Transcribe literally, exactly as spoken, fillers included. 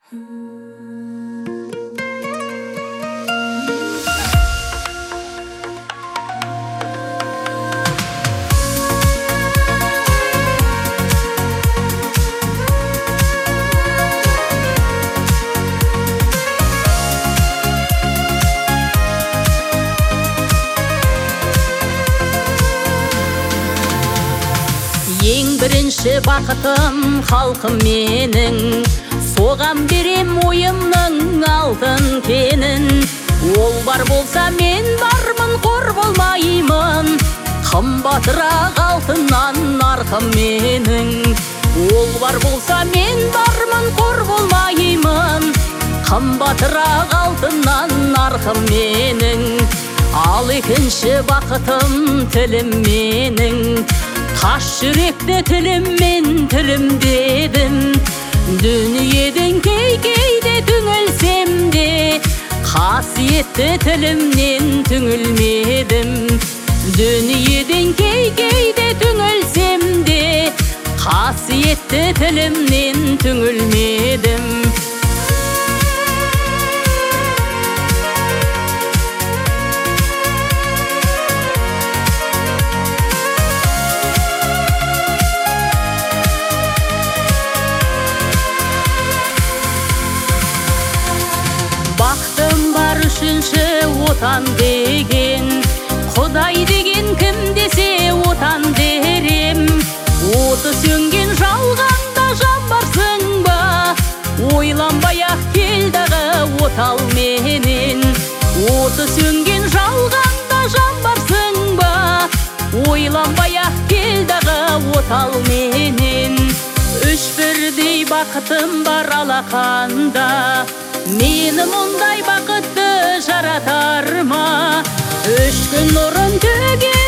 Ең бірінші бақытым халқым менің, соған берем ойымның алтын кенін. Ол бар болса мен бармын, қор болмаймын, қымбатырақ алтыннан нарқым менің. Ол бар болса мен бармын, қор болмаймын, қымбатырақ алтыннан нарқым менің. Ал екінші бақытым тілім менің, таш жүректі тіліммен тілімдедім. Дүниеден кей-кейде түңілсем де, қасиетті тілімнен түңілмедім. Дүниеден кей-кейде түңілсем де, қасиетті тілімнен түңілмедім. Бақтым бар үшінші отан деген, Құдай деген кім десе отан дерем. Оты сөнген жалғанда жан барсың ба, ойланбай-ақ кел дағы отал менен. Оты сөнген жалғанда жан барсың ба, ойланбай-ақ кел дағы отал менен. Үш бірдей бақытым бар алақанда, мені мұндай бақытты жаратар ма? Үш күн нұрын төге